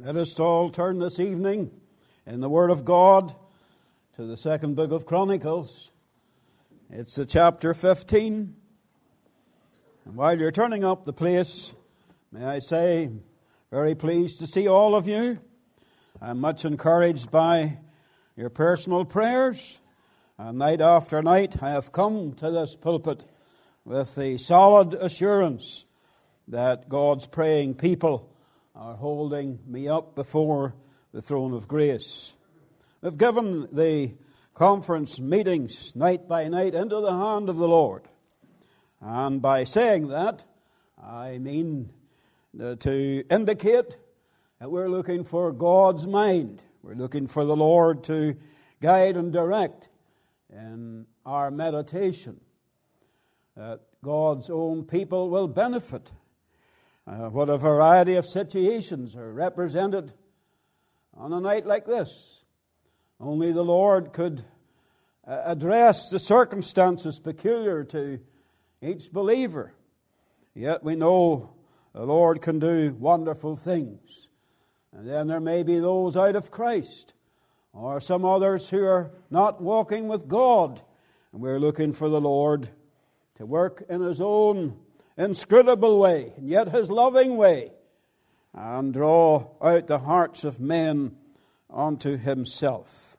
Let us all turn this evening in the Word of God to the second book of Chronicles. It's the chapter 15. And while you're turning up the place, may I say, very pleased to see all of you. I'm much encouraged by your personal prayers. And night after night, I have come to this pulpit with the solid assurance that God's praying people are holding me up before the throne of grace. We've given the conference meetings night by night into the hand of the Lord. And by saying that, I mean to indicate that we're looking for God's mind. We're looking for the Lord to guide and direct in our meditation. That God's own people will benefit. What a variety of situations are represented on a night like this. Only the Lord could address the circumstances peculiar to each believer. Yet we know the Lord can do wonderful things. And then there may be those out of Christ, or some others who are not walking with God. And we're looking for the Lord to work in His own inscrutable way, and yet His loving way, and draw out the hearts of men unto Himself.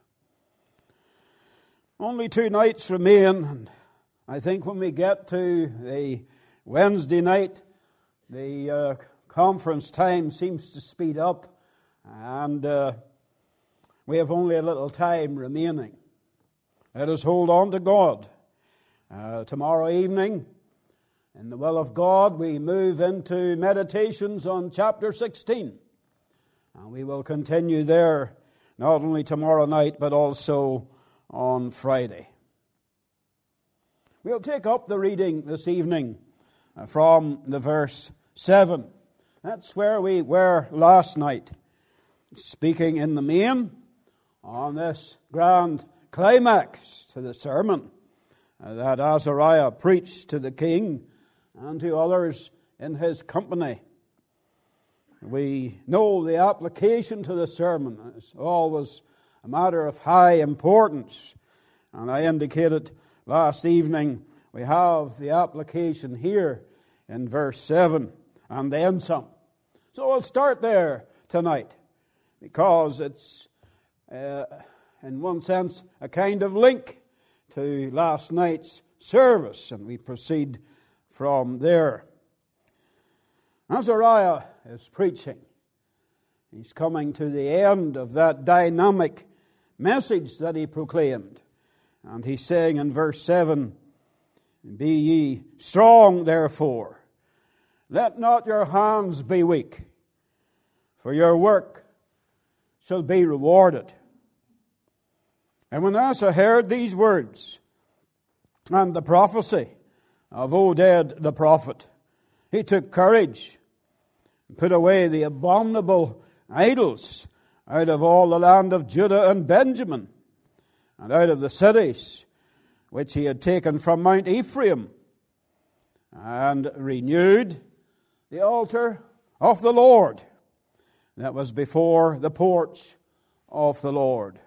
Only 2 nights remain, and I think when we get to the Wednesday night, the conference time seems to speed up, and we have only a little time remaining. Let us hold on to God. Tomorrow evening, in the will of God, we move into meditations on chapter 16. And we will continue there not only tomorrow night, but also on Friday. We'll take up the reading this evening from the verse 7. That's where we were last night, speaking in the main on this grand climax to the sermon that Azariah preached to the king and to others in his company. We know the application to the sermon is always a matter of high importance. And I indicated last evening we have the application here in verse 7 and then some. So we'll start there tonight because it's, in one sense, a kind of link to last night's service, and we proceed from there. Azariah is preaching. He's coming to the end of that dynamic message that he proclaimed. And he's saying in verse 7, "Be ye strong, therefore. Let not your hands be weak, for your work shall be rewarded." And when Asa heard these words and the prophecy of Oded the prophet, he took courage and put away the abominable idols out of all the land of Judah and Benjamin, and out of the cities which he had taken from Mount Ephraim, and renewed the altar of the Lord that was before the porch of the Lord.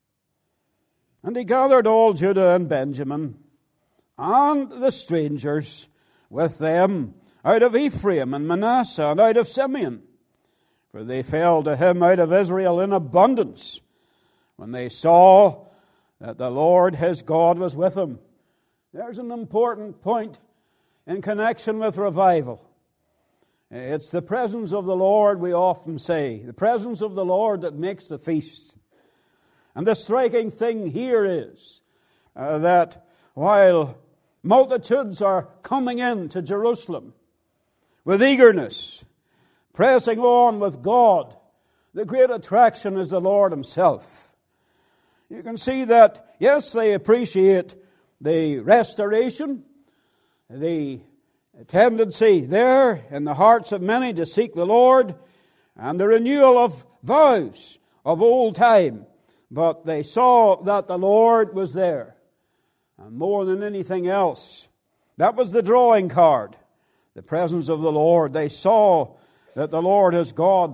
And he gathered all Judah and Benjamin and the strangers with them out of Ephraim and Manasseh and out of Simeon. For they fell to him out of Israel in abundance when they saw that the Lord his God was with him. There's an important point in connection with revival. It's the presence of the Lord, we often say. The presence of the Lord that makes the feast. And the striking thing here is that while multitudes are coming in to Jerusalem with eagerness, pressing on with God, the great attraction is the Lord Himself. You can see that, yes, they appreciate the restoration, the tendency there in the hearts of many to seek the Lord, and the renewal of vows of old time. But they saw that the Lord was there. And more than anything else, that was the drawing card. The presence of the Lord. They saw that the Lord as God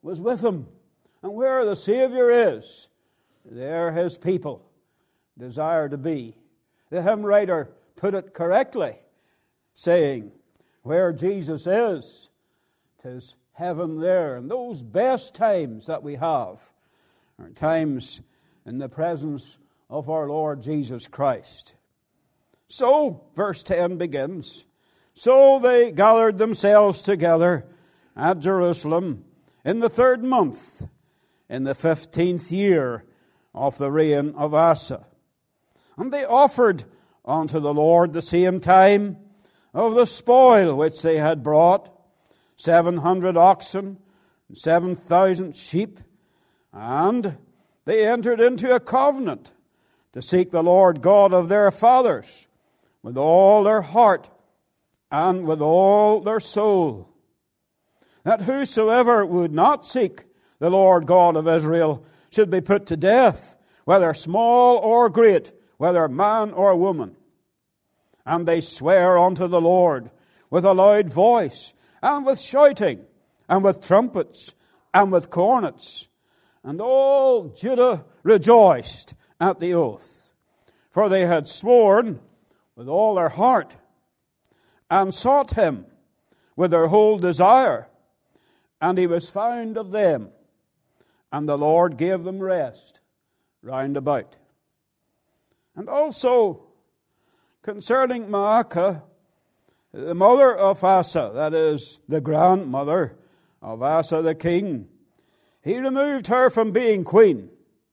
was with him. And where the Savior is, there his people desire to be. The hymn writer put it correctly, saying, where Jesus is, 'tis heaven there. And those best times that we have are times in the presence of our Lord Jesus Christ. So, verse 10 begins, so they gathered themselves together at Jerusalem in the 3rd month, in the 15th year of the reign of Asa. And they offered unto the Lord the same time of the spoil which they had brought, 700 oxen, and 7,000 sheep, and they entered into a covenant to seek the Lord God of their fathers with all their heart and with all their soul, that whosoever would not seek the Lord God of Israel should be put to death, whether small or great, whether man or woman. And they swear unto the Lord with a loud voice, and with shouting, and with trumpets, and with cornets. And all Judah rejoiced at the oath, for they had sworn with all their heart, and sought him with their whole desire. And he was found of them, and the Lord gave them rest round about. And also concerning Maacah, the mother of Asa, that is, the grandmother of Asa the king, he removed her from being queen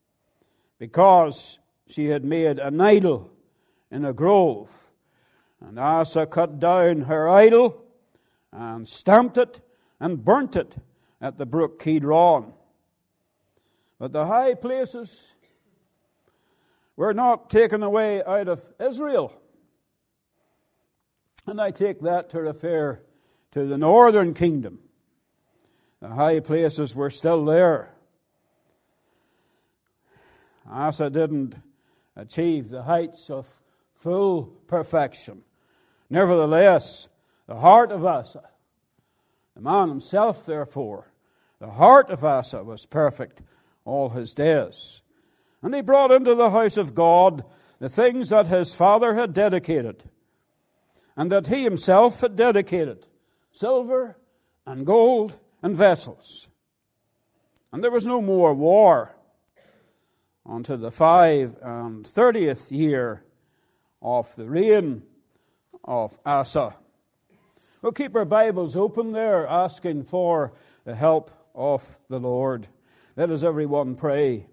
because she had made an idol in a grove. And Asa cut down her idol and stamped it and burnt it at the brook Kidron. But the high places were not taken away out of Israel. And I take that to refer to the northern kingdom. The high places were still there. Asa didn't achieve the heights of full perfection. Nevertheless, the heart of Asa, the man himself, therefore, the heart of Asa was perfect all his days. And he brought into the house of God the things that his father had dedicated, and that he himself had dedicated, silver and gold and vessels. And there was no more war unto the 35th year of the reign of Asa. We'll keep our Bibles open there, asking for the help of the Lord. Let us everyone pray.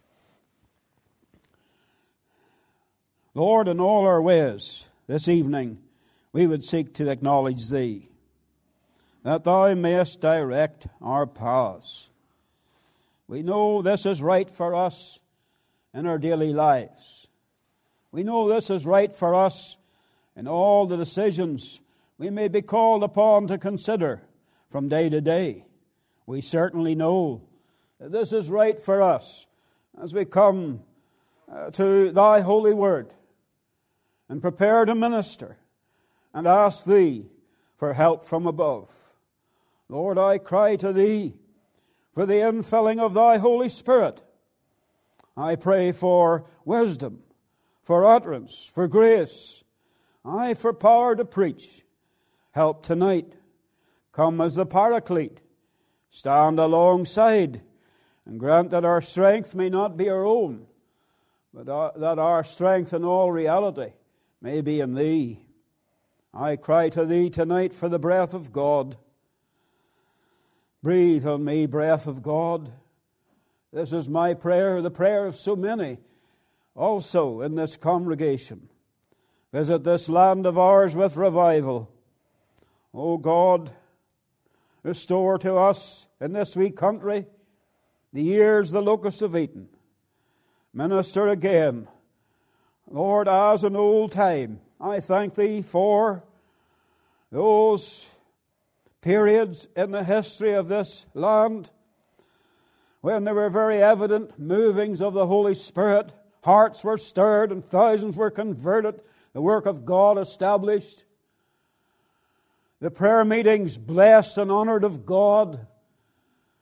Lord, in all our ways this evening, we would seek to acknowledge Thee, that Thou mayest direct our paths. We know this is right for us in our daily lives. We know this is right for us in all the decisions we may be called upon to consider from day to day. We certainly know that this is right for us as we come to Thy holy word and prepare to minister and ask Thee for help from above. Lord, I cry to Thee for the infilling of Thy Holy Spirit. I pray for wisdom, for utterance, for grace, for power to preach. Help tonight. Come as the Paraclete. Stand alongside and grant that our strength may not be our own, but that our strength in all reality may be in Thee. I cry to Thee tonight for the breath of God. Breathe on me, breath of God. This is my prayer, the prayer of so many also in this congregation. Visit this land of ours with revival. O God, restore to us in this wee country the years the locusts have eaten. Minister again, Lord, as in old time. I thank Thee for those periods in the history of this land when there were very evident movings of the Holy Spirit. Hearts were stirred and thousands were converted. The work of God established. The prayer meetings blessed and honored of God.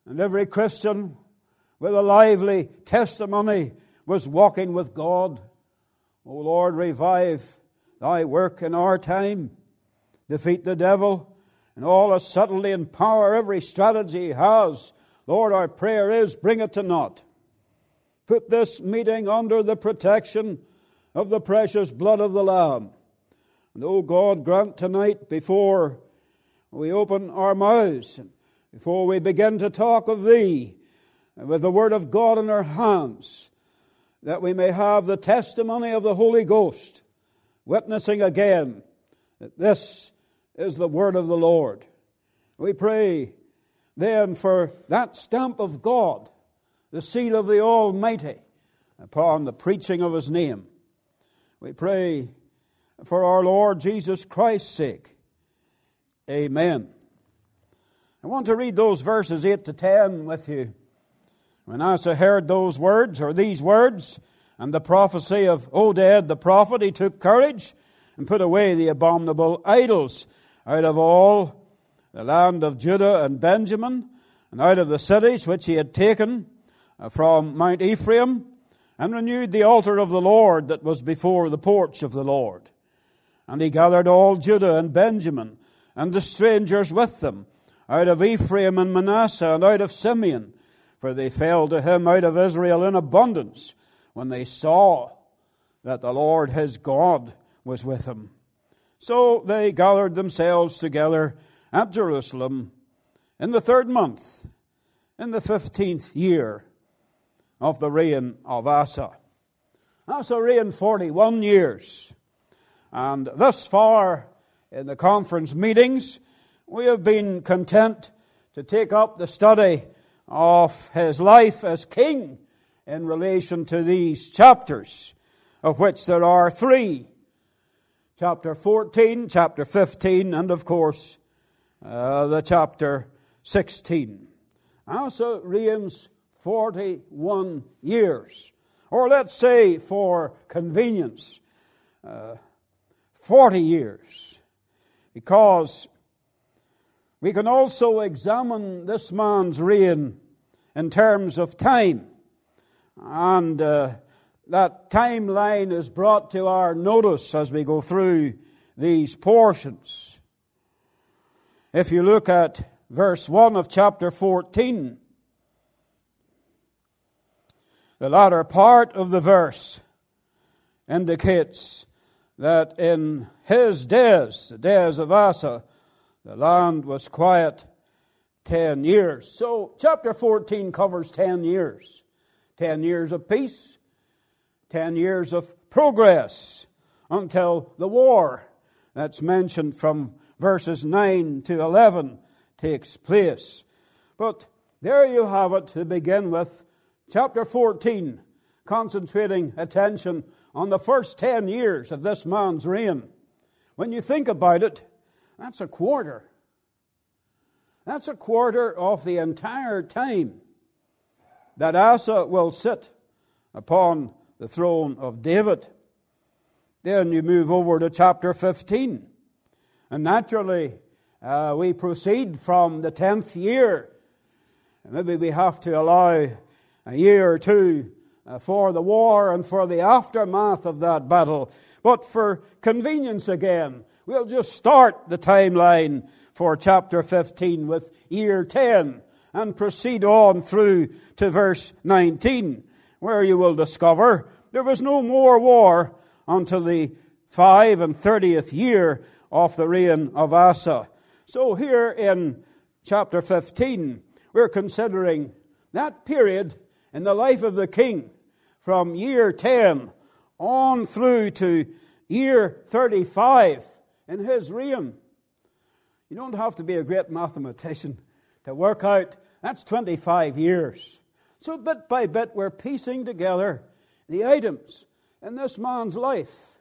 And every Christian with a lively testimony was walking with God. O Lord, revive Thy work in our time. Defeat the devil and all the subtlety and power, every strategy he has. Lord, our prayer is, bring it to naught. Put this meeting under the protection of the precious blood of the Lamb. And, O God, grant tonight, before we open our mouths, before we begin to talk of Thee, with the Word of God in our hands, that we may have the testimony of the Holy Ghost, witnessing again that this is the Word of the Lord. We pray then for that stamp of God, the seal of the Almighty, upon the preaching of His name. We pray for our Lord Jesus Christ's sake. Amen. I want to read those verses 8 to 10 with you. When Asa heard those words, or these words, and the prophecy of Oded the prophet, he took courage and put away the abominable idols out of all the land of Judah and Benjamin, and out of the cities which he had taken from Mount Ephraim, and renewed the altar of the Lord that was before the porch of the Lord. And he gathered all Judah and Benjamin, and the strangers with them, out of Ephraim and Manasseh, and out of Simeon, for they fell to him out of Israel in abundance, when they saw that the Lord his God was with him. So they gathered themselves together at Jerusalem in the 3rd month, in the 15th year of the reign of Asa. Asa reigned 41 years. And thus far in the conference meetings, we have been content to take up the study of his life as king in relation to these chapters, of which there are 3. Chapter 14, chapter 15, and of course, the chapter 16. Asa reigns 41 years. Or let's say, for convenience, 40 years. Because we can also examine this man's reign in terms of time. And that timeline is brought to our notice as we go through these portions. If you look at verse 1 of chapter 14, the latter part of the verse indicates that in his days, the days of Asa, the land was quiet 10 years. So chapter 14 covers 10 years. 10 years of peace, 10 years of progress, until the war that's mentioned from verses 9 to 11 takes place. But there you have it to begin with. Chapter 14, concentrating attention on the first 10 years of this man's reign. When you think about it, that's a quarter. That's a quarter of the entire time that Asa will sit upon the throne of David. Then you move over to chapter 15. And naturally, we proceed from the 10th year. Maybe we have to allow a year or two for the war and for the aftermath of that battle. But for convenience again, we'll just start the timeline for chapter 15 with year 10 and proceed on through to verse 19, where you will discover there was no more war until the 35th year of the reign of Asa. So here in chapter 15, we're considering that period in the life of the king from year 10 on through to year 35 in his reign. You don't have to be a great mathematician to work out that's 25 years. So bit by bit we're piecing together the items in this man's life.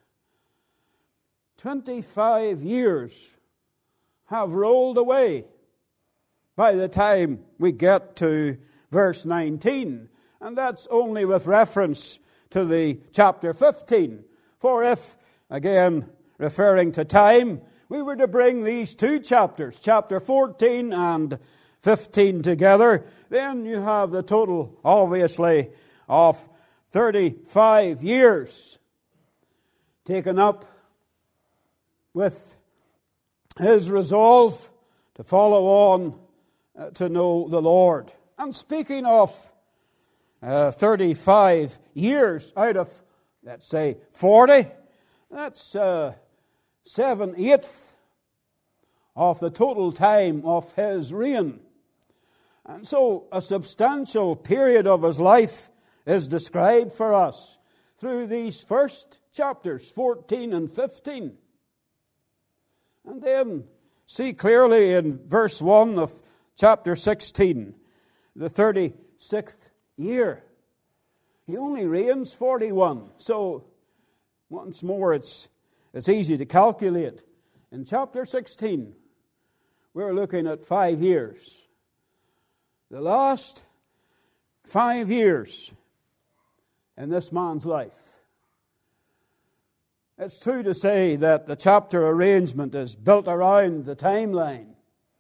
25 years have rolled away by the time we get to verse 19. And that's only with reference to the chapter 15. For if, again, referring to time, we were to bring these 2 chapters, chapter 14 and 15 together, then you have the total, obviously, of 35 years taken up with his resolve to follow on to know the Lord. And speaking of 35 years out of, let's say, 40, that's 7/8 of the total time of his reign. And so a substantial period of his life is described for us through these first chapters, 14 and 15. And then see clearly in verse 1 of chapter 16, the 36th year. He only reigns 41. So, once more, it's easy to calculate. In chapter 16, we're looking at 5 years. The last 5 years in this man's life. It's true to say that the chapter arrangement is built around the timeline.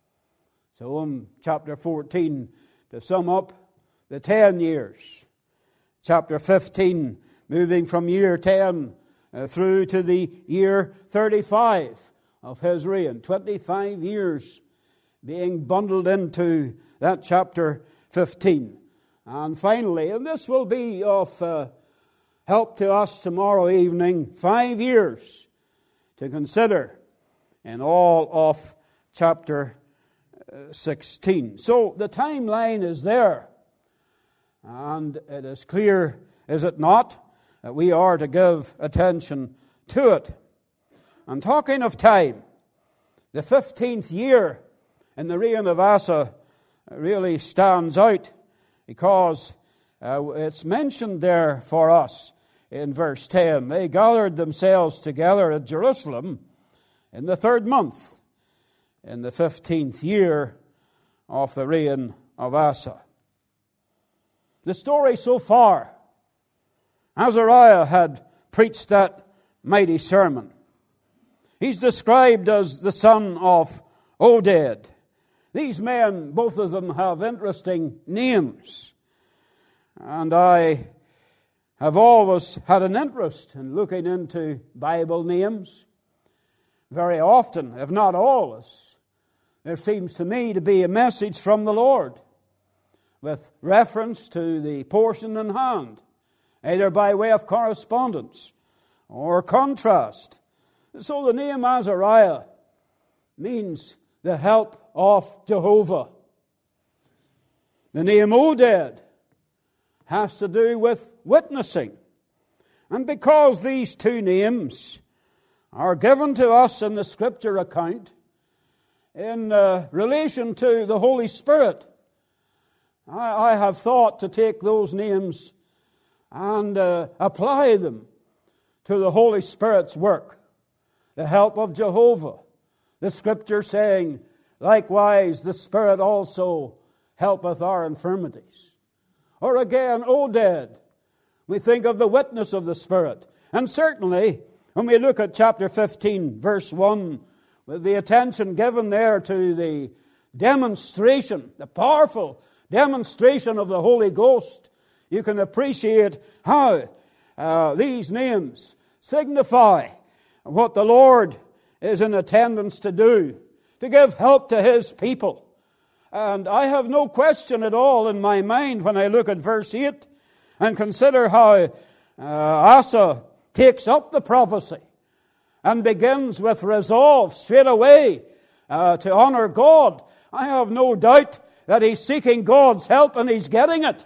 So in chapter 14, to sum up, the 10 years. Chapter 15, moving from year 10 through to the year 35 of his reign. 25 years being bundled into that chapter 15. And finally, and this will be of help to us tomorrow evening, 5 years to consider in all of chapter 16. So the timeline is there. And it is clear, is it not, that we are to give attention to it. And talking of time, the 15th year in the reign of Asa really stands out because it's mentioned there for us in verse 10. They gathered themselves together at Jerusalem in the 3rd month, in the 15th year of the reign of Asa. The story so far, Azariah had preached that mighty sermon. He's described as the son of Oded. These men, both of them, have interesting names. And I have always had an interest in looking into Bible names. Very often, if not always, there seems to me to be a message from the Lord with reference to the portion in hand, either by way of correspondence or contrast. So the name Azariah means the help of Jehovah. The name Oded has to do with witnessing. And because these two names are given to us in the Scripture account in relation to the Holy Spirit, I have thought to take those names and apply them to the Holy Spirit's work, the help of Jehovah. The Scripture saying, likewise the Spirit also helpeth our infirmities. Or again, Oded, we think of the witness of the Spirit. And certainly, when we look at chapter 15, verse 1, with the attention given there to the demonstration, the powerful demonstration of the Holy Ghost, you can appreciate how these names signify what the Lord is in attendance to do, to give help to His people. And I have no question at all in my mind when I look at verse 8 and consider how Asa takes up the prophecy and begins with resolve straight away to honor God. I have no doubt that he's seeking God's help and he's getting it.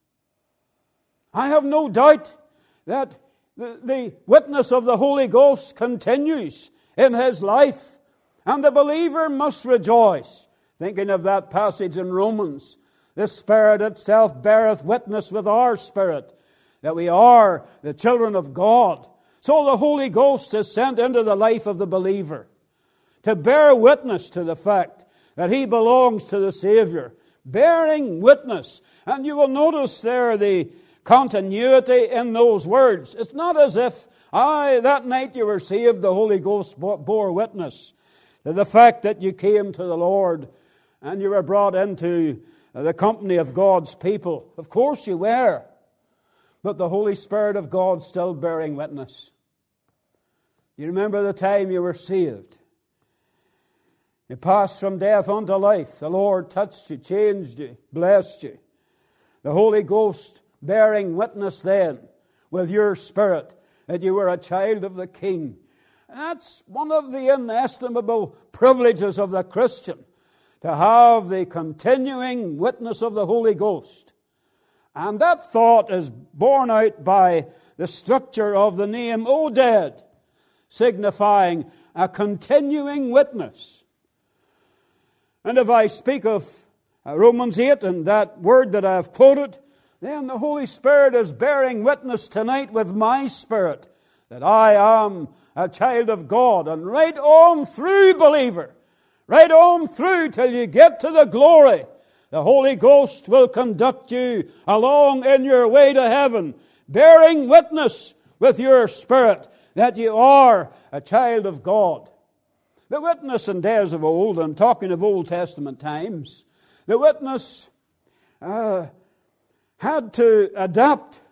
I have no doubt that the witness of the Holy Ghost continues in his life, and the believer must rejoice. Thinking of that passage in Romans, the Spirit itself beareth witness with our spirit that we are the children of God. So the Holy Ghost is sent into the life of the believer to bear witness to the fact that he belongs to the Savior. Bearing witness. And you will notice there the continuity in those words. It's not as if, that night you were saved, the Holy Ghost bore witness to the fact that you came to the Lord and you were brought into the company of God's people. Of course you were. But the Holy Spirit of God still bearing witness. You remember the time you were saved. You passed from death unto life. The Lord touched you, changed you, blessed you. The Holy Ghost bearing witness then with your spirit that you were a child of the King. That's one of the inestimable privileges of the Christian, to have the continuing witness of the Holy Ghost. And that thought is borne out by the structure of the name Oded, signifying a continuing witness. And if I speak of Romans 8 and that word that I have quoted, then the Holy Spirit is bearing witness tonight with my spirit that I am a child of God. And right on through, believer, right on through till you get to the glory, the Holy Ghost will conduct you along in your way to heaven, bearing witness with your spirit that you are a child of God. The witness in days of old, and talking of Old Testament times, the witness had to adapt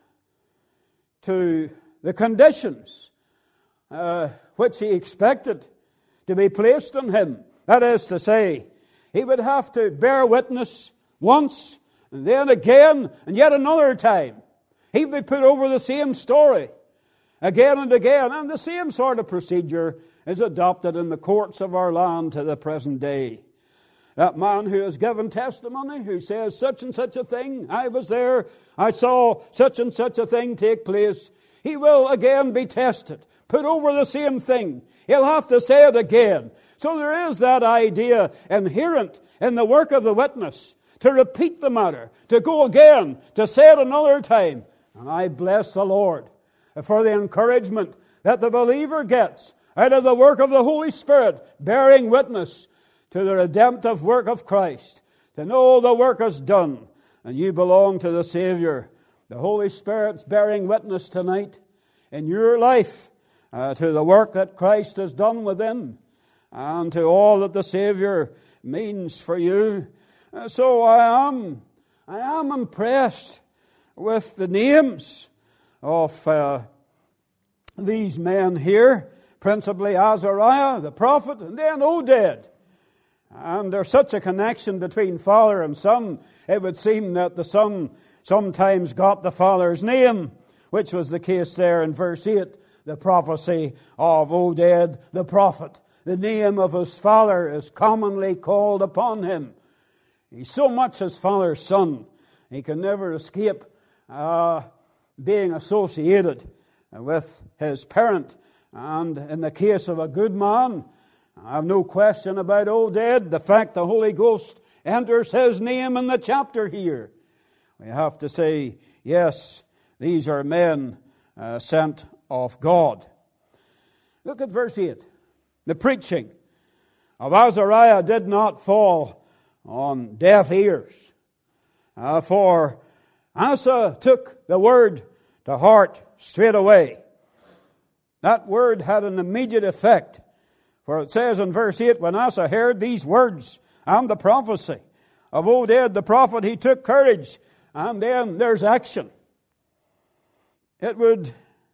to the conditions which he expected to be placed on him. That is to say, he would have to bear witness once, and then again, and yet another time. He would be put over the same story again and again, and the same sort of procedure is adopted in the courts of our land to the present day. That man who has given testimony, who says such and such a thing, I was there, I saw such and such a thing take place, he will again be tested, put over the same thing. He'll have to say it again. So there is that idea inherent in the work of the witness, to repeat the matter, to go again, to say it another time. And I bless the Lord for the encouragement that the believer gets out of the work of the Holy Spirit, bearing witness to the redemptive work of Christ, to know the work is done, and you belong to the Savior. The Holy Spirit's bearing witness tonight in your life to the work that Christ has done within, and to all that the Savior means for you. So I am impressed with the names of these men here, principally Azariah, the prophet, and then Oded. And there's such a connection between father and son, it would seem that the son sometimes got the father's name, which was the case there in verse 8, the prophecy of Oded the prophet. The name of his father is commonly called upon him. He's so much his father's son, he can never escape being associated with his parent. And in the case of a good man, I have no question about Oded, the fact the Holy Ghost enters his name in the chapter here. We have to say, yes, these are men sent of God. Look at verse 8. The preaching of Azariah did not fall on deaf ears. For Asa took the word to heart straight away. That word had an immediate effect. For it says in verse 8, when Asa heard these words and the prophecy of Oded the prophet, he took courage. And then there's action. It would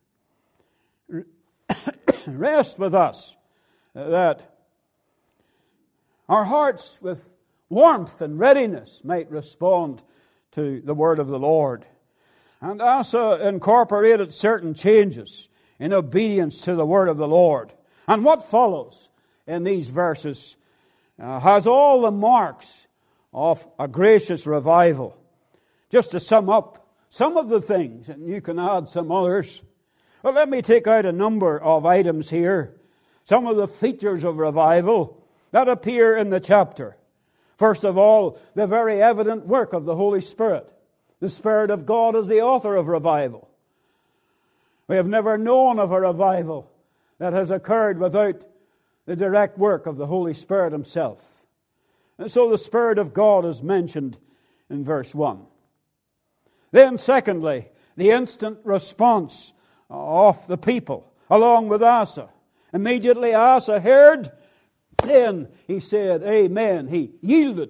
rest with us that our hearts with warmth and readiness might respond to the word of the Lord. And Asa incorporated certain changes in obedience to the word of the Lord. And what follows in these verses has all the marks of a gracious revival. Just to sum up some of the things, and you can add some others. Well, let me take out a number of items here. Some of the features of revival that appear in the chapter. First of all, the very evident work of the Holy Spirit. The Spirit of God is the author of revival. We have never known of a revival that has occurred without the direct work of the Holy Spirit Himself. And so the Spirit of God is mentioned in verse 1. Then secondly, the instant response of the people, along with Asa. Immediately Asa heard, then he said, Amen. He yielded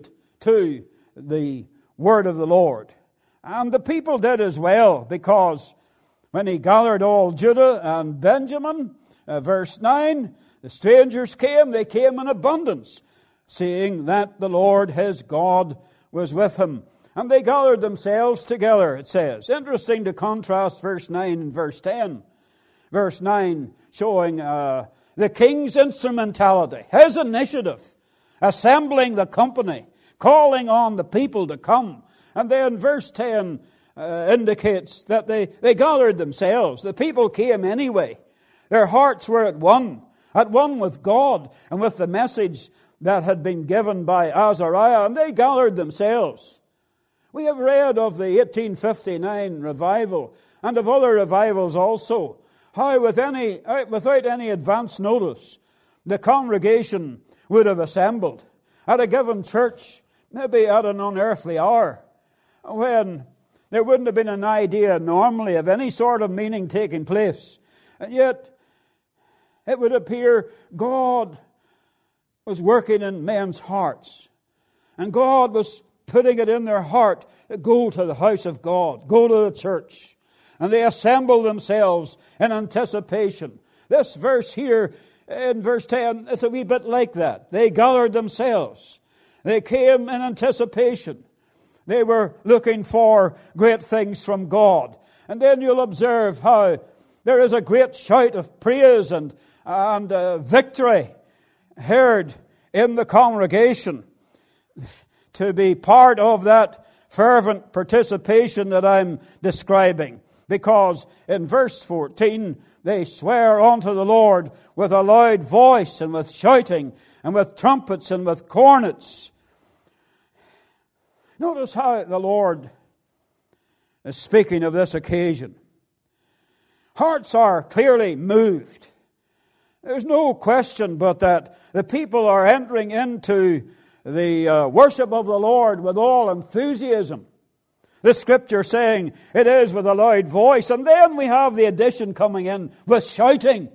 to the word of the Lord. And the people did as well, because when he gathered all Judah and Benjamin, verse 9, the strangers came, they came in abundance, seeing that the Lord his God was with him. And they gathered themselves together, it says. Interesting to contrast verse 9 and verse 10. Verse 9 showing the king's instrumentality, his initiative, assembling the company, calling on the people to come. And then verse 10 indicates that they gathered themselves. The people came anyway. Their hearts were at one with God and with the message that had been given by Azariah, and they gathered themselves. We have read of the 1859 revival and of other revivals also, how without any advance notice the congregation would have assembled at a given church, maybe at an unearthly hour, when there wouldn't have been an idea normally of any sort of meeting taking place. And yet, it would appear God was working in men's hearts. And God was putting it in their heart to go to the house of God, go to the church. And they assembled themselves in anticipation. This verse here, in verse 10, it's a wee bit like that. They gathered themselves. They came in anticipation. They were looking for great things from God. And then you'll observe how there is a great shout of praise and victory heard in the congregation. To be part of that fervent participation that I'm describing. Because in verse 14, they swear unto the Lord with a loud voice and with shouting and with trumpets and with cornets. Notice how the Lord is speaking of this occasion. Hearts are clearly moved. There's no question but that the people are entering into the worship of the Lord with all enthusiasm. The Scripture saying it is with a loud voice. And then we have the addition coming in with shouting.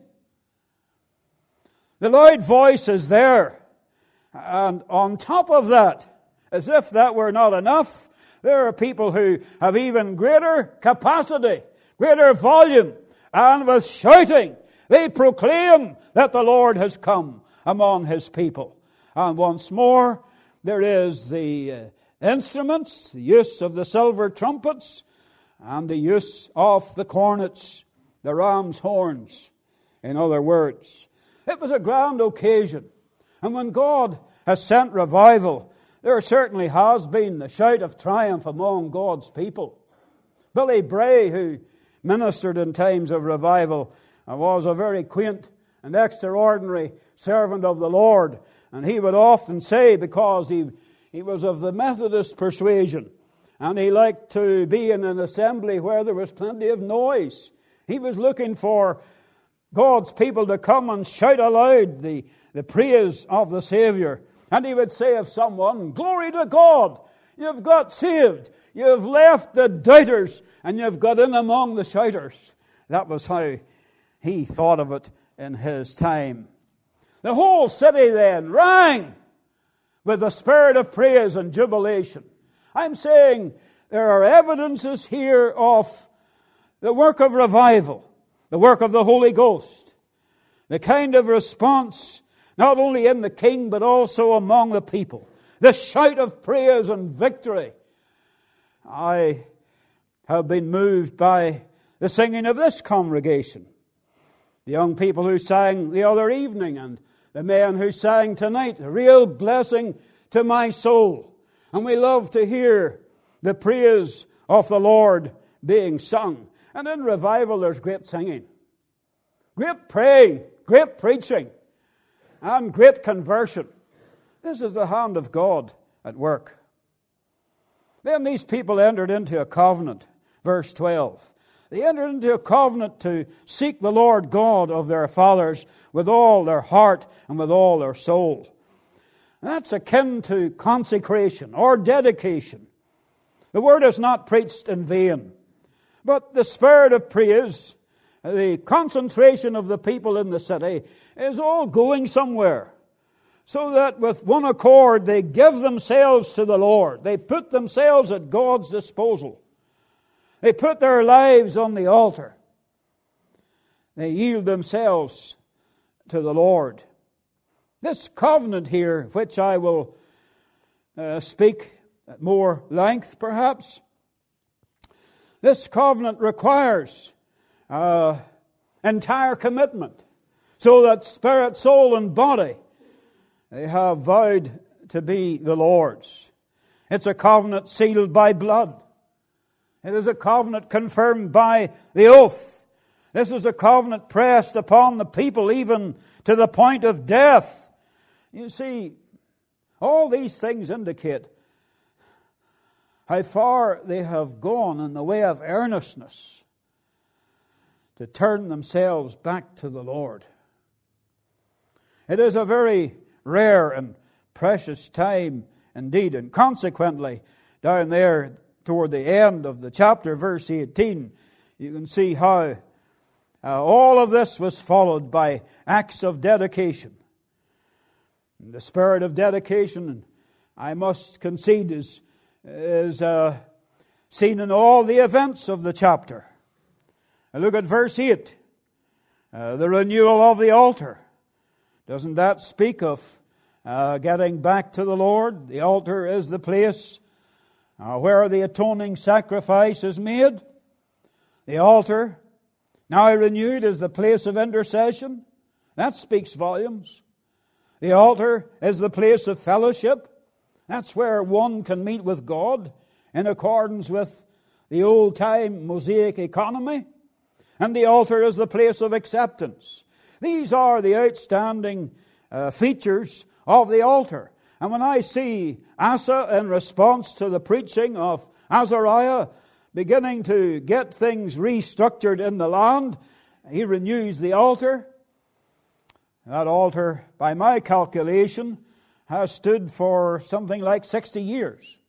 The loud voice is there. And on top of that, as if that were not enough, there are people who have even greater capacity, greater volume, and with shouting, they proclaim that the Lord has come among His people. And once more, there is the instruments, the use of the silver trumpets, and the use of the cornets, the ram's horns, in other words. It was a grand occasion. And when God has sent revival, there certainly has been the shout of triumph among God's people. Billy Bray, who ministered in times of revival, was a very quaint and extraordinary servant of the Lord. And he would often say, because he was of the Methodist persuasion, and he liked to be in an assembly where there was plenty of noise. He was looking for God's people to come and shout aloud the praise of the Savior. And he would say of someone, "Glory to God, you've got saved. You've left the doubters and you've got in among the shouters." That was how he thought of it in his time. The whole city then rang with the spirit of praise and jubilation. I'm saying there are evidences here of the work of revival, the work of the Holy Ghost, the kind of response not only in the king but also among the people, the shout of praise and victory. I have been moved by the singing of this congregation. The young people who sang the other evening and the men who sang tonight, a real blessing to my soul. And we love to hear the praise of the Lord being sung. And in revival there's great singing, great praying, great preaching, and great conversion. This is the hand of God at work. Then these people entered into a covenant. Verse 12. They entered into a covenant to seek the Lord God of their fathers with all their heart and with all their soul. And that's akin to consecration or dedication. The word is not preached in vain. But the spirit of praise, the concentration of the people in the city, is all going somewhere. so that with one accord they give themselves to the Lord. They put themselves at God's disposal. They put their lives on the altar. They yield themselves to the Lord. This covenant here, which I will speak at more length perhaps, this covenant requires entire commitment, so that spirit, soul, and body, they have vowed to be the Lord's. It's a covenant sealed by blood. It is a covenant confirmed by the oath. This is a covenant pressed upon the people even to the point of death. You see, all these things indicate how far they have gone in the way of earnestness to turn themselves back to the Lord. It is a very rare and precious time indeed, and consequently, down there toward the end of the chapter, verse 18, you can see how all of this was followed by acts of dedication. And the spirit of dedication, I must concede, is seen in all the events of the chapter. Look at verse 8. The renewal of the altar. Doesn't that speak of getting back to the Lord? The altar is the place where the atoning sacrifice is made. The altar, now renewed, is the place of intercession. That speaks volumes. The altar is the place of fellowship. That's where one can meet with God in accordance with the old-time Mosaic economy. And the altar is the place of acceptance. These are the outstanding features of the altar. And when I see Asa, in response to the preaching of Azariah, beginning to get things restructured in the land, he renews the altar. That altar, by my calculation, has stood for something like 60 years.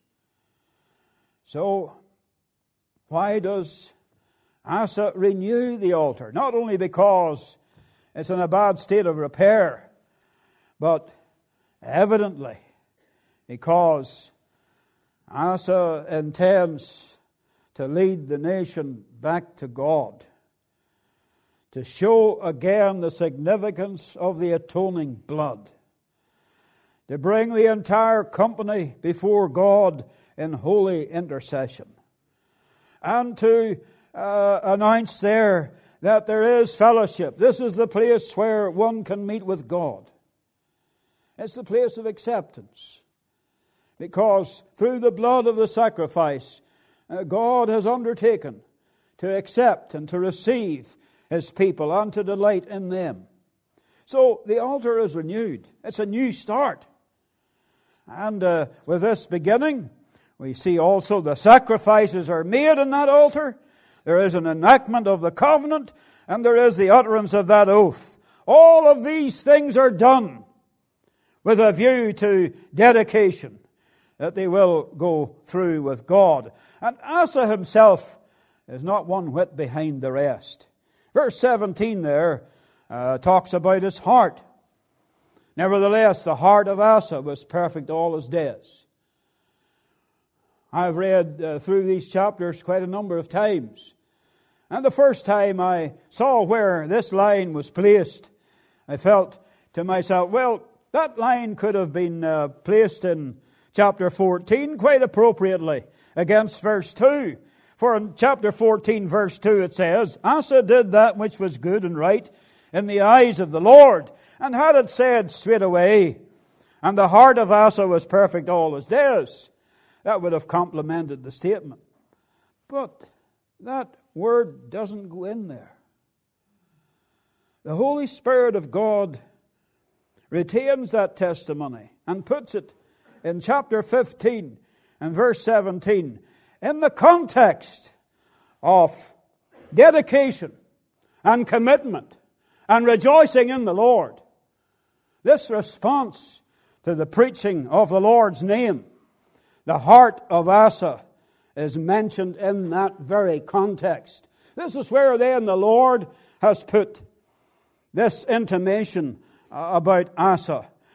So, why does Asa renew the altar? Not only because it's in a bad state of repair, but evidently because Asa intends to lead the nation back to God, to show again the significance of the atoning blood, to bring the entire company before God in holy intercession, and to announce there that there is fellowship. This is the place where one can meet with God. It's the place of acceptance, because through the blood of the sacrifice, God has undertaken to accept and to receive His people and to delight in them. So the altar is renewed. It's a new start. And with this beginning, we see also the sacrifices are made on that altar. There is an enactment of the covenant, and there is the utterance of that oath. All of these things are done with a view to dedication, that they will go through with God. And Asa himself is not one whit behind the rest. Verse 17 there talks about his heart. Nevertheless, the heart of Asa was perfect all his days. I've read through these chapters quite a number of times. And the first time I saw where this line was placed, I felt to myself, well, that line could have been placed in chapter 14 quite appropriately against verse 2. For in chapter 14, verse 2, it says, Asa did that which was good and right in the eyes of the Lord. And had it said straight away, and the heart of Asa was perfect all his days, that would have complemented the statement. But that word doesn't go in there. The Holy Spirit of God retains that testimony and puts it in chapter 15 and verse 17 in the context of dedication and commitment and rejoicing in the Lord. This response to the preaching of the Lord's name, the heart of Asa, is mentioned in that very context. This is where then the Lord has put this intimation about Asa.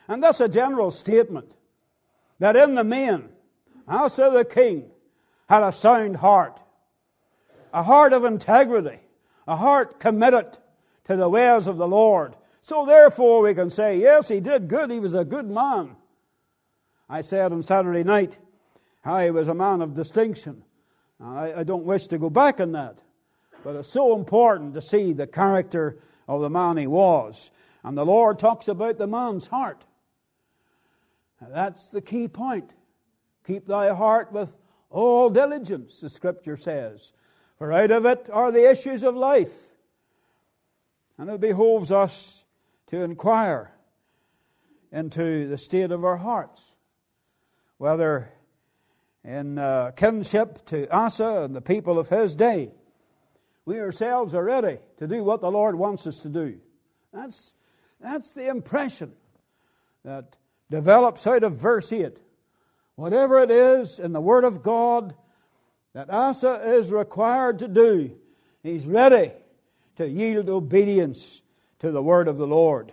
And that's a general statement, that in the main, Asa the king had a sound heart, a heart of integrity, a heart committed to the ways of the Lord. So therefore we can say, yes, he did good, he was a good man. I said on Saturday night how he was a man of distinction. I don't wish to go back on that, but it's so important to see the character of the man he was. And the Lord talks about the man's heart. That's the key point. Keep thy heart with all diligence, the Scripture says, for out of it are the issues of life. And it behoves us to inquire into the state of our hearts, whether in kinship to Asa and the people of his day, we ourselves are ready to do what the Lord wants us to do. That's the impression that develops out of verse 8. Whatever it is in the Word of God that Asa is required to do, he's ready to yield obedience to the Word of the Lord.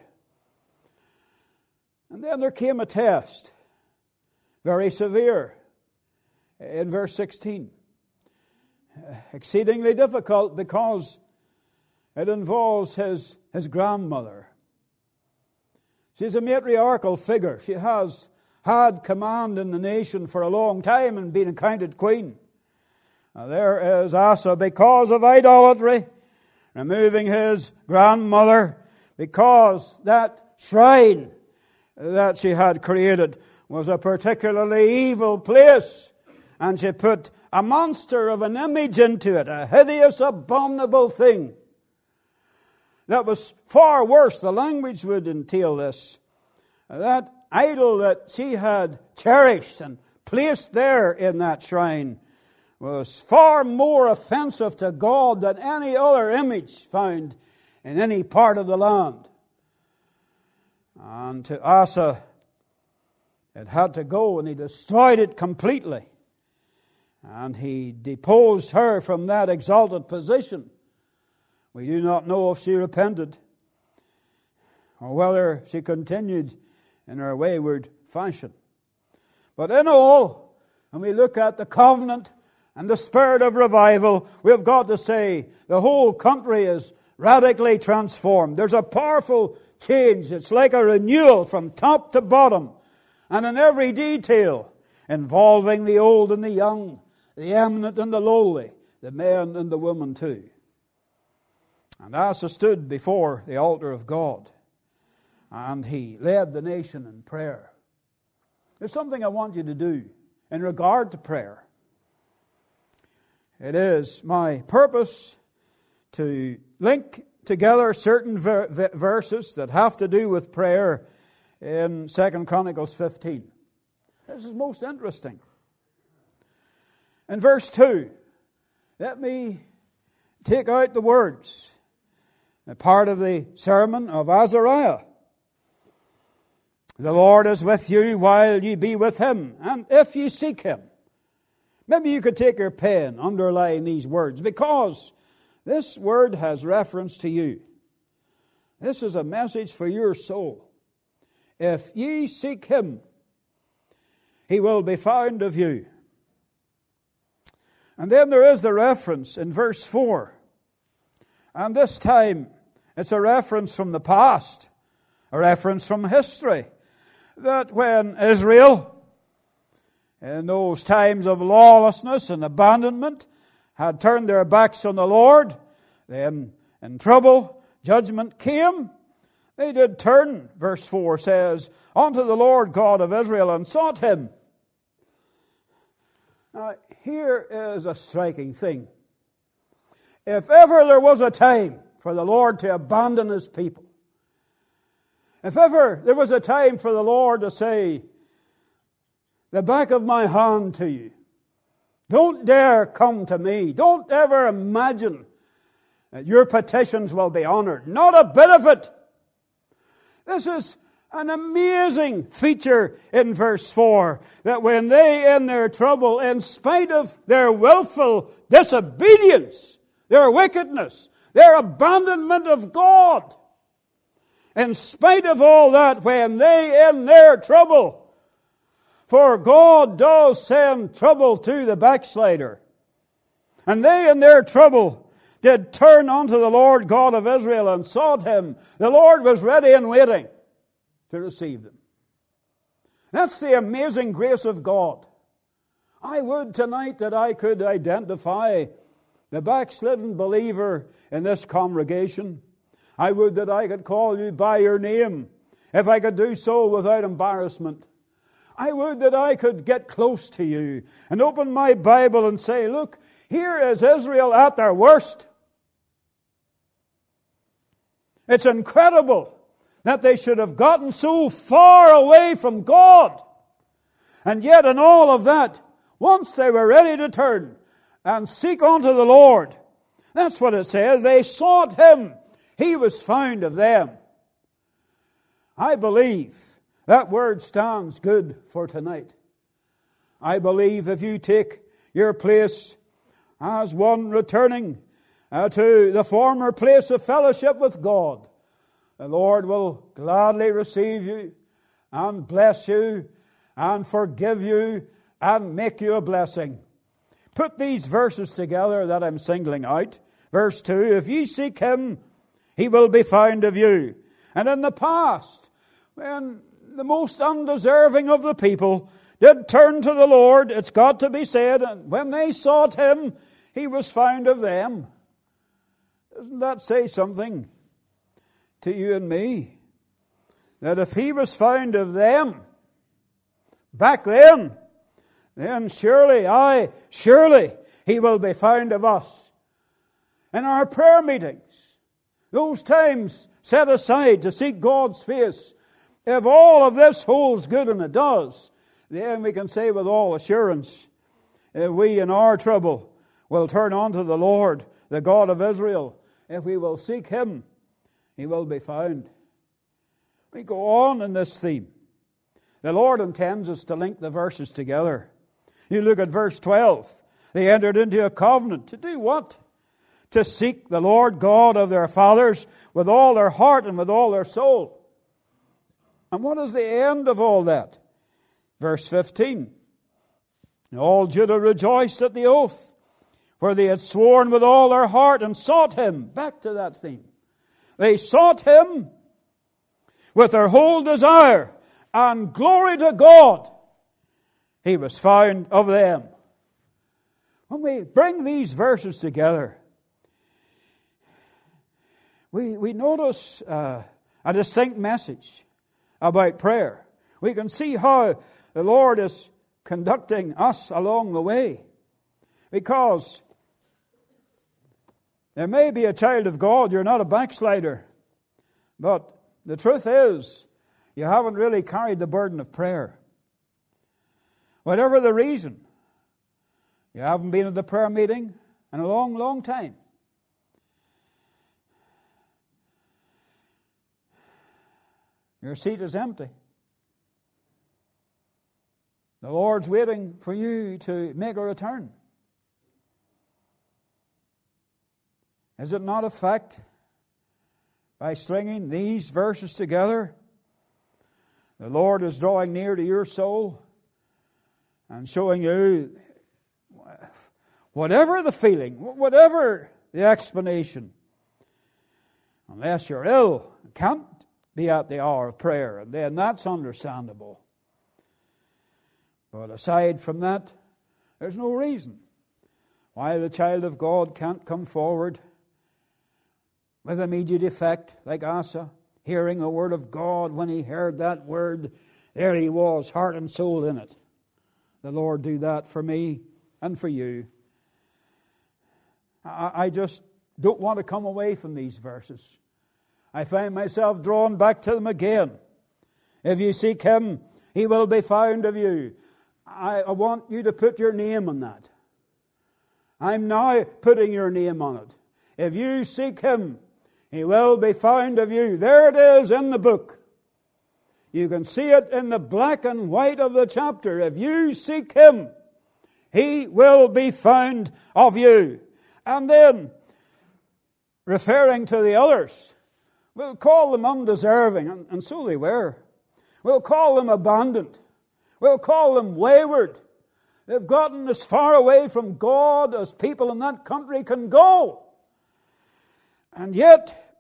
And then there came a test, very severe, in verse 16. Exceedingly difficult because it involves his grandmother. She's a matriarchal figure. She has had command in the nation for a long time and been accounted queen. Now there is Asa, because of idolatry, removing his grandmother, because that shrine that she had created was a particularly evil place, and she put a monster of an image into it, a hideous, abominable thing that was far worse. The language would entail this. That idol that she had cherished and placed there in that shrine was far more offensive to God than any other image found in any part of the land. And to Asa, it had to go, and he destroyed it completely. And he deposed her from that exalted position. We do not know if she repented or whether she continued in her wayward fashion. But in all, when we look at the covenant and the spirit of revival, we've got to say the whole country is radically transformed. There's a powerful change. It's like a renewal from top to bottom, and in every detail, involving the old and the young, the eminent and the lowly, the men and the women too. And Asa stood before the altar of God, and he led the nation in prayer. There's something I want you to do in regard to prayer. It is my purpose to link together certain verses that have to do with prayer in 2 Chronicles 15. This is most interesting. In verse 2, let me take out the words, a part of the sermon of Azariah. The Lord is with you while ye be with him, and if ye seek him. Maybe you could take your pen, underline these words, because this word has reference to you. This is a message for your soul. If ye seek him, he will be found of you. And then there is the reference in verse 4. And this time, it's a reference from the past, a reference from history, that when Israel, in those times of lawlessness and abandonment, had turned their backs on the Lord, then in trouble, judgment came. They did turn, verse 4 says, unto the Lord God of Israel and sought him. Now, here is a striking thing. If ever there was a time for the Lord to abandon his people, if ever there was a time for the Lord to say, the back of my hand to you, don't dare come to me, don't ever imagine that your petitions will be honored. Not a bit of it. This is an amazing feature in verse 4, that when they in their trouble, in spite of their willful disobedience, their wickedness, their abandonment of God, in spite of all that, when they in their trouble, for God does send trouble to the backslider, and they in their trouble did turn unto the Lord God of Israel and sought Him, the Lord was ready and waiting to receive them. That's the amazing grace of God. I would tonight that I could identify the backslidden believer in this congregation. I would that I could call you by your name, if I could do so without embarrassment. I would that I could get close to you and open my Bible and say, look, here is Israel at their worst. It's incredible that they should have gotten so far away from God. And yet in all of that, once they were ready to turn and seek unto the Lord, that's what it says, they sought Him. He was found of them. I believe that word stands good for tonight. I believe if you take your place as one returning to the former place of fellowship with God, the Lord will gladly receive you and bless you and forgive you and make you a blessing. Put these verses together that I'm singling out. Verse 2, if ye seek Him, He will be found of you. And in the past, when the most undeserving of the people did turn to the Lord, it's got to be said, and when they sought Him, He was found of them. Doesn't that say something to you and me? That if He was found of them back then surely He will be found of us. In our prayer meetings, those times set aside to seek God's face, if all of this holds good, and it does, then we can say with all assurance, if we in our trouble will turn unto the Lord, the God of Israel, if we will seek Him, He will be found. We go on in this theme. The Lord intends us to link the verses together. You look at verse 12. They entered into a covenant. To do what? To seek the Lord God of their fathers with all their heart and with all their soul. And what is the end of all that? Verse 15. And all Judah rejoiced at the oath, for they had sworn with all their heart and sought Him. Back to that theme. They sought Him with their whole desire, and glory to God, He was found of them. When we bring these verses together, we notice a distinct message about prayer. We can see how the Lord is conducting us along the way. Because there may be a child of God, you're not a backslider. But the truth is, you haven't really carried the burden of prayer. Whatever the reason, you haven't been at the prayer meeting in a long, long time. Your seat is empty. The Lord's waiting for you to make a return. Is it not a fact, by stringing these verses together, the Lord is drawing near to your soul and showing you, whatever the feeling, whatever the explanation, unless you're ill, can't be at the hour of prayer, and then that's understandable. But aside from that, there's no reason why the child of God can't come forward with immediate effect, like Asa, hearing the word of God. When he heard that word, there he was, heart and soul in it. The Lord do that for me and for you. I just don't want to come away from these verses. I find myself drawn back to them again. If you seek Him, He will be found of you. I want you to put your name on that. I'm now putting your name on it. If you seek Him, He will be found of you. There it is in the book. You can see it in the black and white of the chapter. If you seek Him, He will be found of you. And then, referring to the others, We'll call them undeserving, and so they were. We'll call them abandoned. We'll call them wayward. They've gotten as far away from God as people in that country can go. And yet,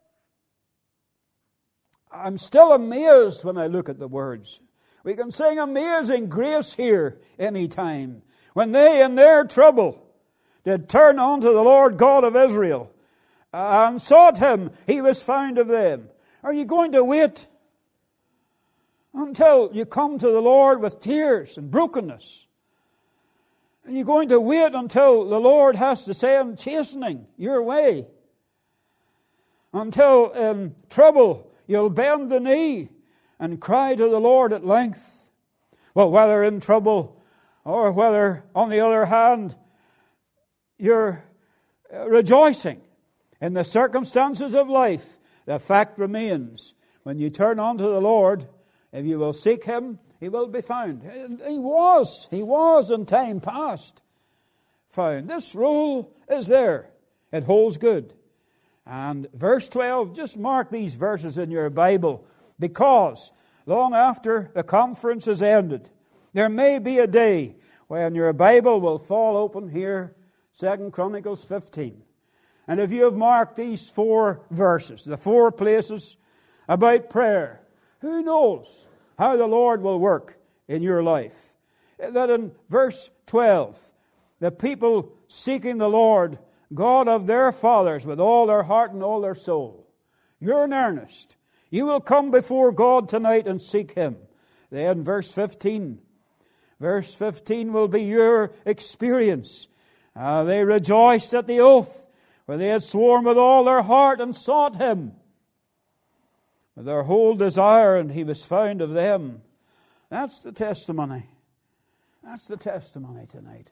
I'm still amazed when I look at the words. We can sing Amazing Grace here any time. When they, in their trouble, did turn unto the Lord God of Israel and sought Him, He was found of them. Are you going to wait until you come to the Lord with tears and brokenness? Are you going to wait until the Lord has to send chastening your way? Until in trouble you'll bend the knee and cry to the Lord at length? Well, whether in trouble or whether, on the other hand, you're rejoicing in the circumstances of life, the fact remains, when you turn unto the Lord, if you will seek Him, He will be found. He was in time past found. This rule is there. It holds good. And verse 12, just mark these verses in your Bible, because long after the conference is ended, there may be a day when your Bible will fall open here, 2 Chronicles 15. And if you have marked these 4 verses, the 4 places about prayer, who knows how the Lord will work in your life? That in verse 12, the people seeking the Lord, God of their fathers, with all their heart and all their soul. You're in earnest. You will come before God tonight and seek Him. Then verse 15. Verse 15 will be your experience. They rejoiced at the oath, where they had sworn with all their heart and sought Him with their whole desire, and He was found of them. That's the testimony. That's the testimony tonight.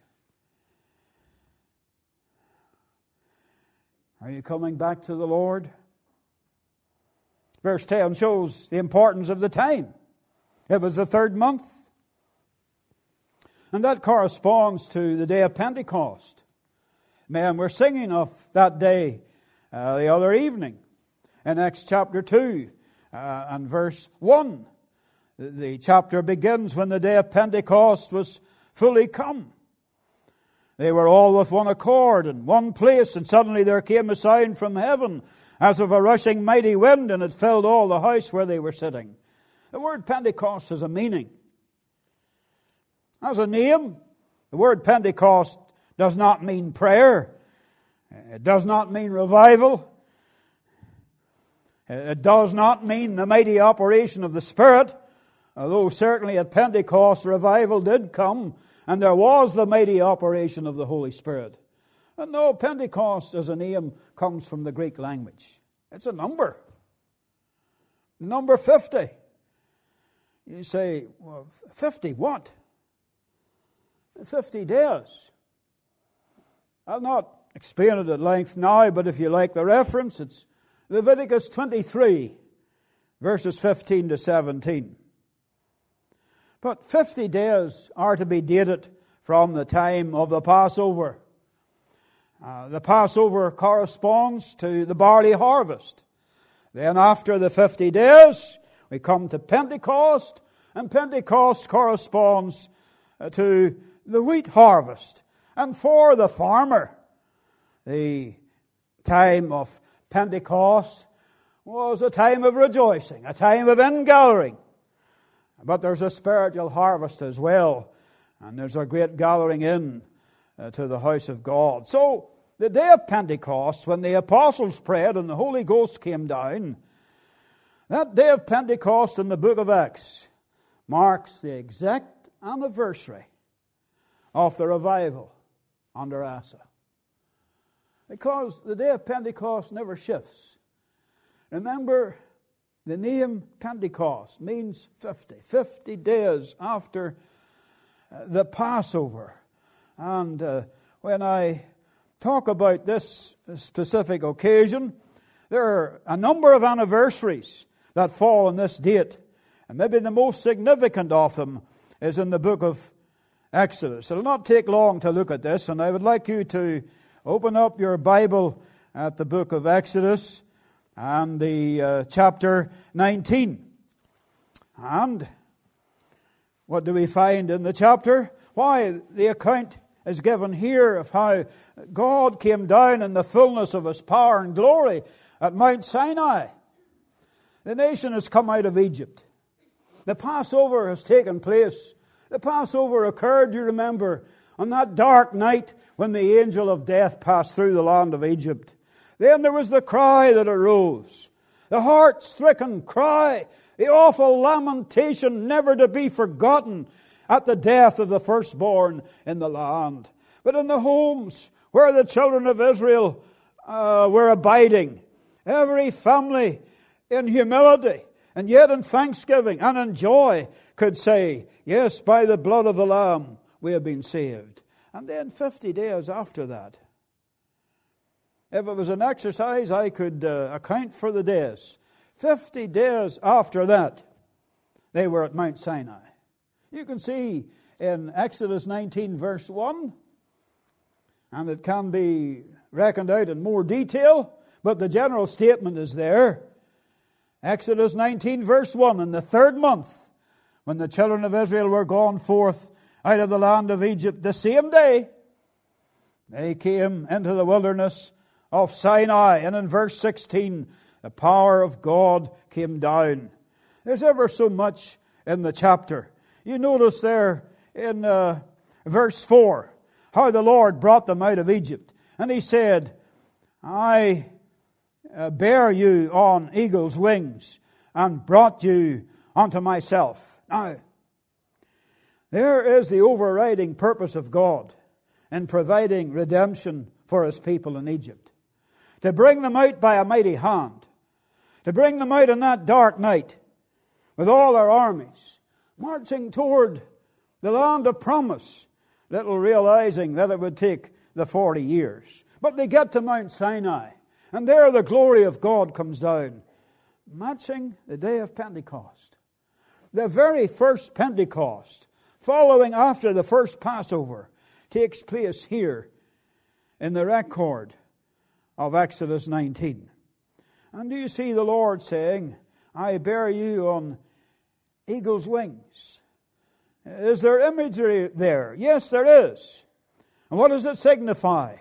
Are you coming back to the Lord? Verse 10 shows the importance of the time. It was the 3rd month. And that corresponds to the day of Pentecost. Man, we're singing of that day the other evening in Acts chapter 2 and verse 1. The chapter begins when the day of Pentecost was fully come. They were all with one accord in one place, and suddenly there came a sound from heaven as of a rushing mighty wind, and it filled all the house where they were sitting. The word Pentecost has a meaning. As a name, the word Pentecost does not mean prayer. It does not mean revival. It does not mean the mighty operation of the Spirit, although certainly at Pentecost revival did come, and there was the mighty operation of the Holy Spirit. And no, Pentecost as a name comes from the Greek language. It's a number. Number 50. You say, well, 50 what? 50 days. I'll not explain it at length now, but if you like the reference, it's Leviticus 23, verses 15 to 17. But 50 days are to be dated from the time of the Passover. The Passover corresponds to the barley harvest. Then after the 50 days, we come to Pentecost, and Pentecost corresponds to the wheat harvest. And for the farmer, the time of Pentecost was a time of rejoicing, a time of ingathering. But there's a spiritual harvest as well, and there's a great gathering in to the house of God. So, the day of Pentecost, when the apostles prayed and the Holy Ghost came down, that day of Pentecost in the book of Acts marks the exact anniversary of the revival under Asa. Because the day of Pentecost never shifts. Remember, the name Pentecost means 50. 50 days after the Passover. And when I talk about this specific occasion, there are a number of anniversaries that fall on this date. And maybe the most significant of them is in the book of Exodus. It'll not take long to look at this, and I would like you to open up your Bible at the book of Exodus and the chapter 19. And what do we find in the chapter? Why, the account is given here of how God came down in the fullness of His power and glory at Mount Sinai. The nation has come out of Egypt. The Passover has taken place. The Passover occurred, you remember, on that dark night when the angel of death passed through the land of Egypt. Then there was the cry that arose, the heart-stricken cry, the awful lamentation never to be forgotten at the death of the firstborn in the land. But in the homes where the children of Israel were abiding, every family in humility and yet in thanksgiving and in joy could say, yes, by the blood of the Lamb we have been saved. And then 50 days after that, if it was an exercise, I could account for the days. 50 days after that, they were at Mount Sinai. You can see in Exodus 19 verse 1, and it can be reckoned out in more detail, but the general statement is there. Exodus 19 verse 1, in the 3rd month, when the children of Israel were gone forth out of the land of Egypt, the same day they came into the wilderness of Sinai. And in verse 16, the power of God came down. There's ever so much in the chapter. You notice there in verse 4, how the Lord brought them out of Egypt. And He said, I bear you on eagle's wings and brought you unto myself. Now, there is the overriding purpose of God in providing redemption for His people in Egypt. To bring them out by a mighty hand. To bring them out in that dark night with all their armies, marching toward the land of promise, little realizing that it would take the 40 years. But they get to Mount Sinai, and there the glory of God comes down, matching the day of Pentecost. The very first Pentecost, following after the first Passover, takes place here in the record of Exodus 19. And do you see the Lord saying, I bear you on eagle's wings? Is there imagery there? Yes, there is. And what does it signify?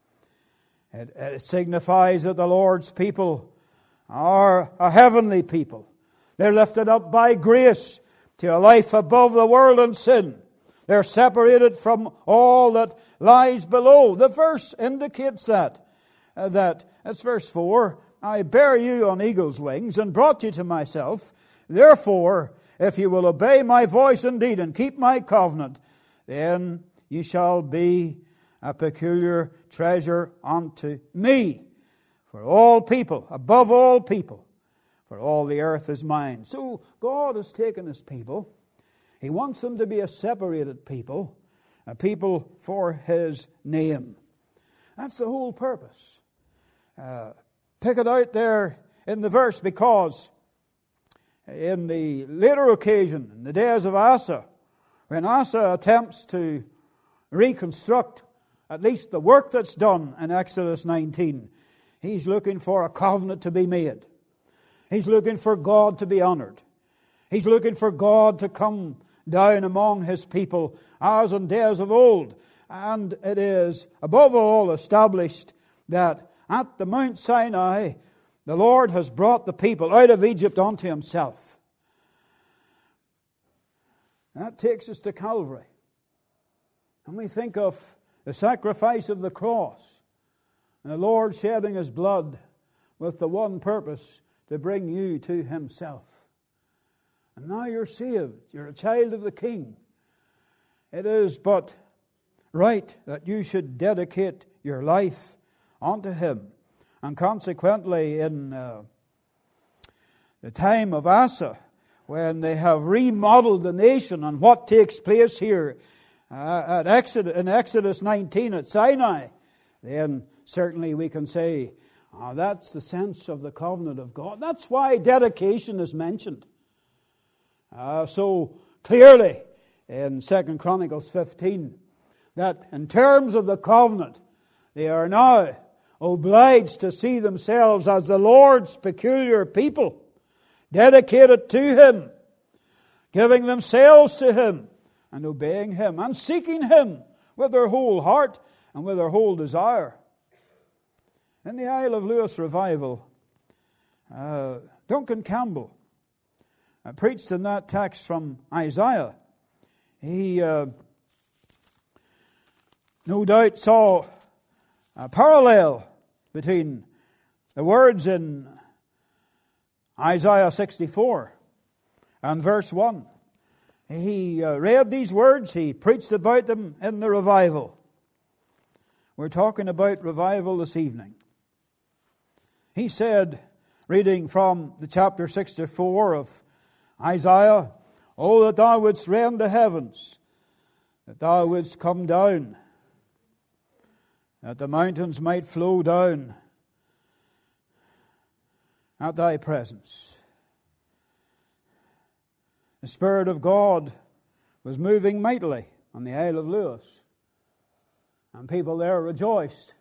It signifies that the Lord's people are a heavenly people. They're lifted up by grace to a life above the world and sin. They're separated from all that lies below. The verse indicates that. That's verse 4. I bear you on eagle's wings and brought you to myself. Therefore, if you will obey my voice indeed and keep my covenant, then you shall be a peculiar treasure unto me. For all people, above all people, for all the earth is mine. So God has taken His people. He wants them to be a separated people, a people for His name. That's the whole purpose. Pick it out there in the verse, because in the later occasion, in the days of Asa, when Asa attempts to reconstruct at least the work that's done in Exodus 19, he's looking for a covenant to be made. He's looking for God to be honored. He's looking for God to come down among His people as in days of old. And it is above all established that at the Mount Sinai, the Lord has brought the people out of Egypt unto Himself. That takes us to Calvary. And we think of the sacrifice of the cross, and the Lord shedding His blood with the one purpose to bring you to Himself. And now you're saved. You're a child of the King. It is but right that you should dedicate your life unto Him. And consequently, in the time of Asa, when they have remodeled the nation, and what takes place here in Exodus 19 at Sinai, then certainly we can say, that's the sense of the covenant of God. That's why dedication is mentioned so clearly in 2 Chronicles 15, that in terms of the covenant, they are now obliged to see themselves as the Lord's peculiar people, dedicated to Him, giving themselves to Him, and obeying Him, and seeking Him with their whole heart and with their whole desire. In the Isle of Lewis revival, Duncan Campbell preached in that text from Isaiah. He no doubt saw a parallel between the words in Isaiah 64 and verse 1. He read these words, he preached about them in the revival. We're talking about revival this evening. He said, reading from the chapter 64 of Isaiah, "Oh, that thou wouldst rend the heavens, that thou wouldst come down, that the mountains might flow down at thy presence." The Spirit of God was moving mightily on the Isle of Lewis, and people there rejoiced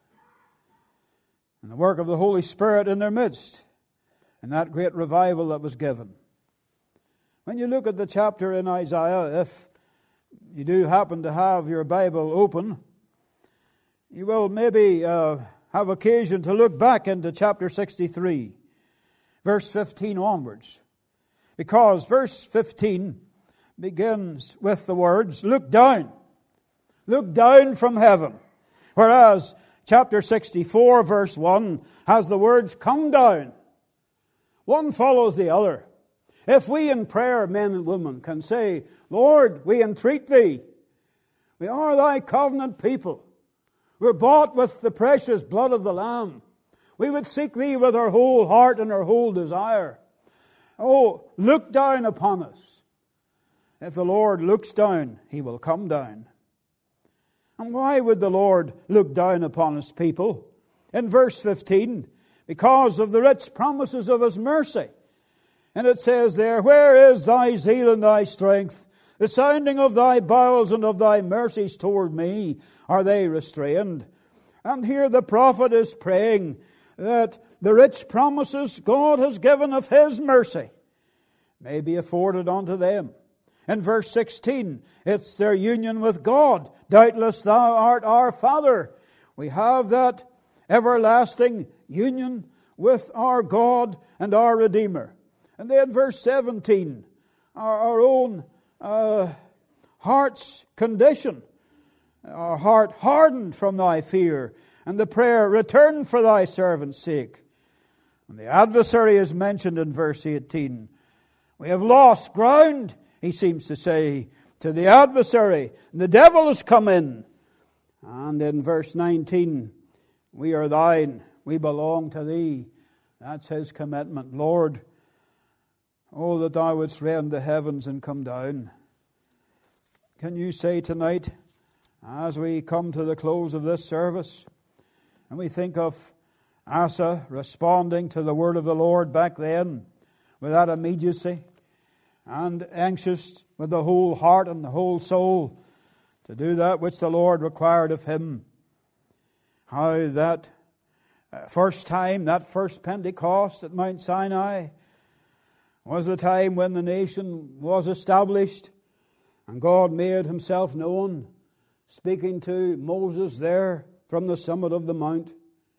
in the work of the Holy Spirit in their midst, in that great revival that was given. When you look at the chapter in Isaiah, if you do happen to have your Bible open, you will maybe have occasion to look back into chapter 63, verse 15 onwards. Because verse 15 begins with the words, "Look down from heaven." Whereas chapter 64, verse 1 has the words, "Come down." One follows the other. If we in prayer, men and women, can say, "Lord, we entreat Thee. We are Thy covenant people. We're bought with the precious blood of the Lamb. We would seek Thee with our whole heart and our whole desire. Oh, look down upon us." If the Lord looks down, He will come down. And why would the Lord look down upon His people? In verse 15, because of the rich promises of His mercy. And it says there, "Where is Thy zeal and Thy strength? The sounding of Thy bowels and of Thy mercies toward me, are they restrained?" And here the prophet is praying that the rich promises God has given of His mercy may be afforded unto them. In verse 16, it's their union with God. "Doubtless Thou art our Father." We have that everlasting union with our God and our Redeemer. And then verse 17, our own heart's condition. Our heart hardened from Thy fear. And the prayer, "Return for Thy servant's sake." And the adversary is mentioned in verse 18. We have lost ground, he seems to say, to the adversary. The devil has come in. And in verse 19, "We are Thine, we belong to Thee." That's his commitment. "Lord, oh, that Thou wouldst rend the heavens and come down." Can you say tonight, as we come to the close of this service, and we think of Asa responding to the word of the Lord back then with that immediacy, and anxious with the whole heart and the whole soul to do that which the Lord required of him, how that first time, that first Pentecost at Mount Sinai, was the time when the nation was established and God made Himself known, speaking to Moses there from the summit of the mount.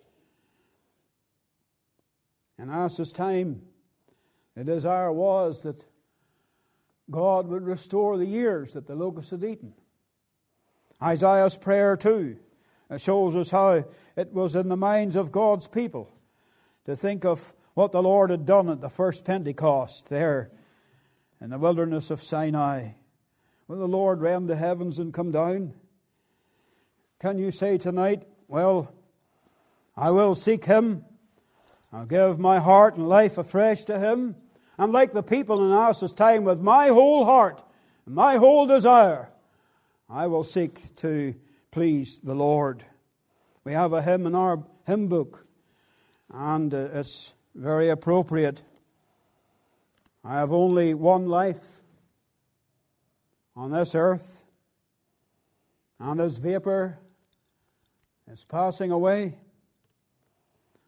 In Asa's time, the desire was that God would restore the years that the locusts had eaten. Isaiah's prayer too shows us how it was in the minds of God's people to think of what the Lord had done at the first Pentecost there in the wilderness of Sinai. Will the Lord rend the heavens and come down? Can you say tonight, "Well, I will seek Him. I'll give my heart and life afresh to Him. And like the people in Asa's time, with my whole heart and my whole desire, I will seek to please the Lord." We have a hymn in our hymn book, and it's very appropriate. "I have only one life on this earth, and as vapor is passing away,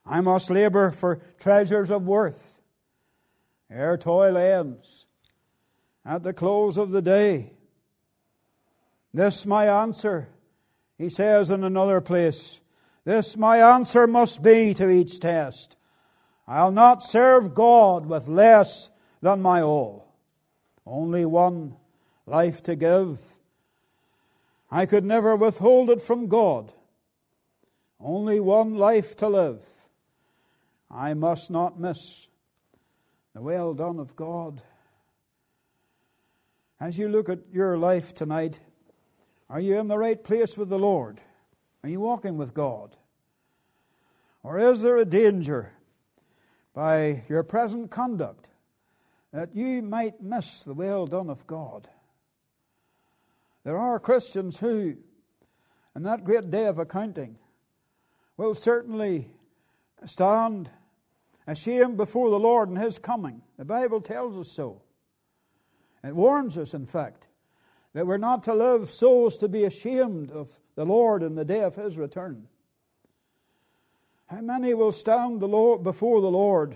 I must labor for treasures of worth ere toil ends at the close of the day. This my answer, he says in another place. This my answer must be to each test. I'll not serve God with less than my all. Only one life to give. I could never withhold it from God. Only one life to live. I must not miss the well done of God. As you look at your life tonight, are you in the right place with the Lord? Are you walking with God? Or is there a danger by your present conduct that you might miss the well done of God? There are Christians who, in that great day of accounting, will certainly stand ashamed before the Lord in His coming. The Bible tells us so. It warns us, in fact, that we're not to live so as to be ashamed of the Lord in the day of His return. How many will stand before the Lord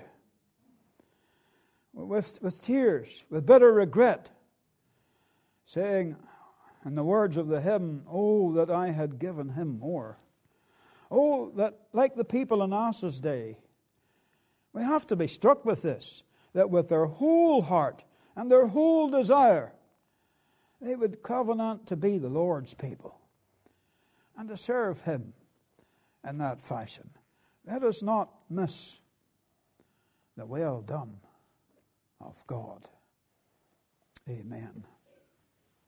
with tears, with bitter regret, saying, in the words of the hymn, "Oh, that I had given him more." Oh, that like the people in Asa's day, we have to be struck with this, that with their whole heart and their whole desire, they would covenant to be the Lord's people and to serve Him in that fashion. Let us not miss the well done of God. Amen.